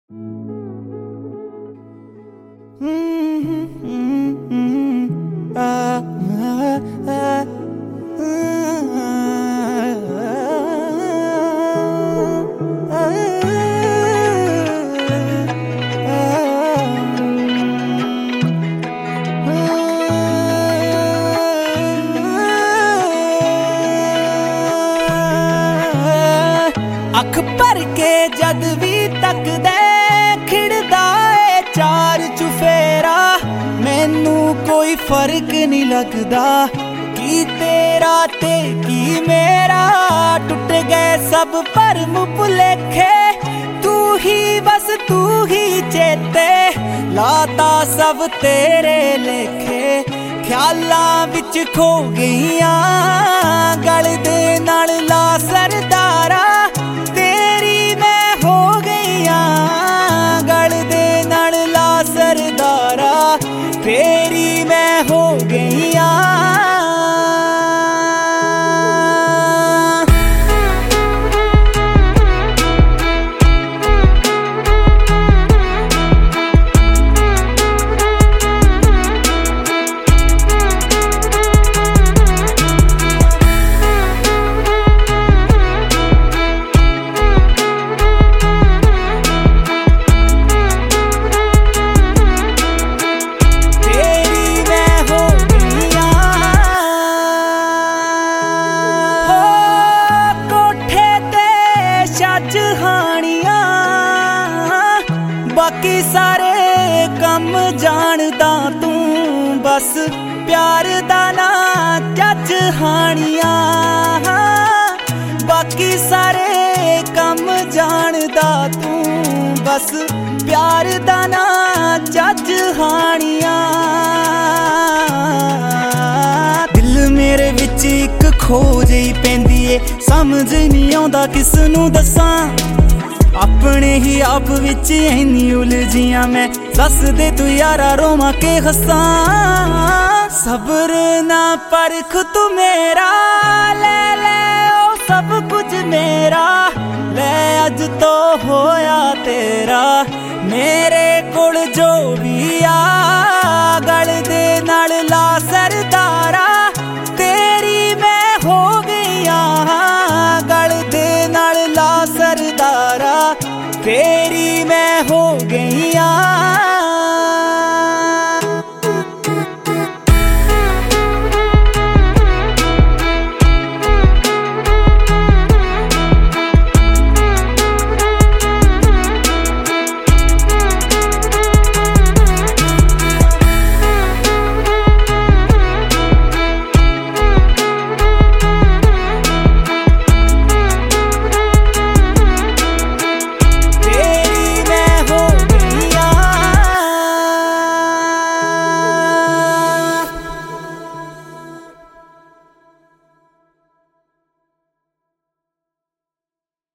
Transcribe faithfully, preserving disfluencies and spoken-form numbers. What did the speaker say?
अख भर के जद भी तकदे खिड़दा ए चार चुफेरा, मैनू कोई फर्क नहीं लगदा की तेरा ते की मेरा। टुट गए सब भरम भुलेखे, तू ही बस तू ही चेते, लाता सब तेरे लेखे। ख्यालां विच खो गईयां गल दे नाल ला सरदारा, तेरी मैं हो गईयां गल दे नाल ला सरदारा, तेरी मैं हो गईयां। बाकी सारे कम जानदा तू, बस प्यार दा ना जज हानिया। बाकी सारे कम जानदा तू, बस प्यार दा ना जज हानिया। दिल मेरे विच इक खो जही पैंदी ए, समझ नहीं आउंदा किस नूं दसां। अपने ही आप विच इन्नी उलझियां मैं, दस दे तू यारा रोवां के हसां। सब्र ना परख तू मेरा, ले ले ओ सब कुछ मेरा, ले अज तो होया तेरा। मेरे कोल जो भी आ गल दे नाल ला सरदारा, तेरी मैं हो गईयां गल दे नाल ला सरदारा, तेरी मैं हो गईयां।